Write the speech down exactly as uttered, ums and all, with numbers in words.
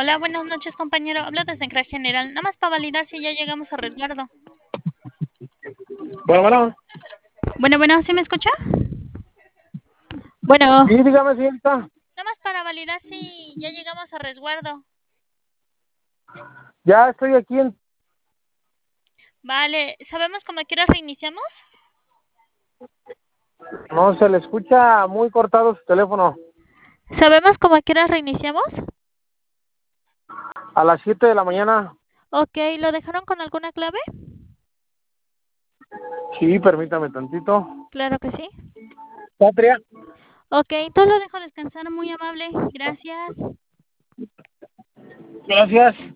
Hola, buenas noches, compañero. Hablo desde Crack General. Nada más para validar si ya llegamos a resguardo. Bueno, bueno. Bueno, bueno, ¿sí me escucha? Bueno, Sí, dígame, señorita. nada más para validar si ya llegamos a resguardo. Ya estoy aquí en... Vale, ¿sabemos cómo quieras reiniciamos? No, se le escucha muy cortado su teléfono. ¿Sabemos cómo quieras reiniciamos? A las siete de la mañana. Ok, ¿lo dejaron con alguna clave? Sí, permítame tantito. Claro que sí. Patria. Ok, entonces lo dejo descansar, muy amable. Gracias. Gracias.